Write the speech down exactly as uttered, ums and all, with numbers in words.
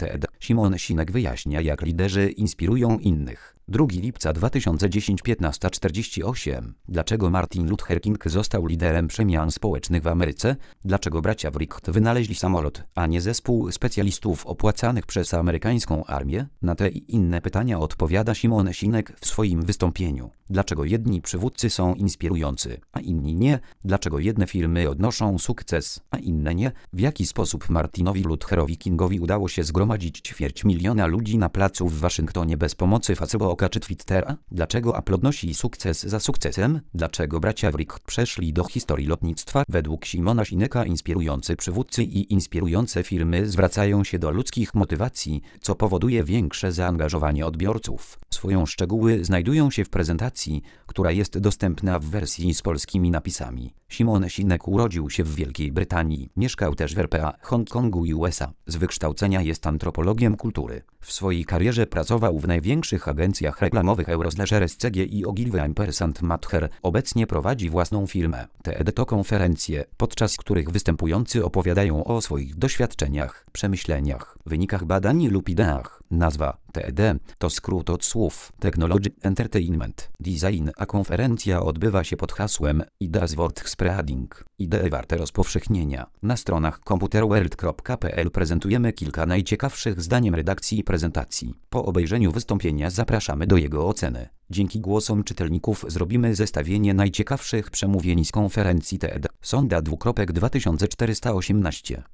T E D. Szymon Sinek wyjaśnia, jak liderzy inspirują innych. drugiego lipca dwa tysiące dziesiątego, piętnasta czterdzieści osiem. Dlaczego Martin Luther King został liderem przemian społecznych w Ameryce? Dlaczego bracia Wright wynaleźli samolot, a nie zespół specjalistów opłacanych przez amerykańską armię? Na te i inne pytania odpowiada Szymon Sinek w swoim wystąpieniu. Dlaczego jedni przywódcy są inspirujący, a inni nie? Dlaczego jedne firmy odnoszą sukces, a inne nie? W jaki sposób Martinowi Lutherowi Kingowi udało się zgromadzić ćwierć miliona ludzi na placu w Waszyngtonie bez pomocy Facebooka czy Twittera? Dlaczego Apple odnosi sukces za sukcesem? Dlaczego bracia Wright przeszli do historii lotnictwa? Według Szymona Sineka inspirujący przywódcy i inspirujące firmy zwracają się do ludzkich motywacji, co powoduje większe zaangażowanie odbiorców. Swoją szczegóły znajdują się w prezentacji, która jest dostępna w wersji z polskimi napisami. Szymon Sinek urodził się w Wielkiej Brytanii, mieszkał też w R P A, Hongkongu i U S A. Z wykształcenia jest antropologiem kultury. W swojej karierze pracował w największych agencjach reklamowych Euroslecher S C G i Ogilvy and Mather. Obecnie prowadzi własną firmę. T E D to konferencje, podczas których występujący opowiadają o swoich doświadczeniach, przemyśleniach, wynikach badań lub ideach. Nazwa T E D to skrót od słów Technology, Entertainment, Design, a konferencja odbywa się pod hasłem Ideas worth spreading. Idee warte rozpowszechnienia. Na stronach computerworld kropka p l prezentujemy kilka najciekawszych zdaniem redakcji i prezentacji. Po obejrzeniu wystąpienia zapraszamy do jego oceny. Dzięki głosom czytelników zrobimy zestawienie najciekawszych przemówień z konferencji T E D. Sonda dwukropek dwa tysiące czterysta osiemnaście.